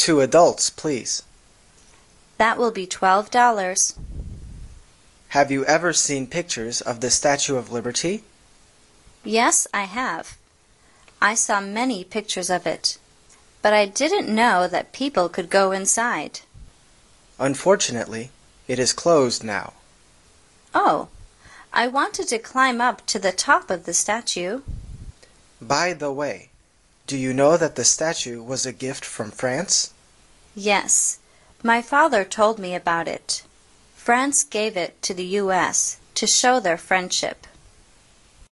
2 adults, please. That will be $12. Have you ever seen pictures of the Statue of Liberty? Yes, I have. I saw many pictures of it, but I didn't know that people could go inside. Unfortunately, it is closed now. Oh, I wanted to climb up to the top of the statue. By the way, do you know that the statue was a gift from France? Yes, my father told me about it. France gave it to the U.S. to show their friendship.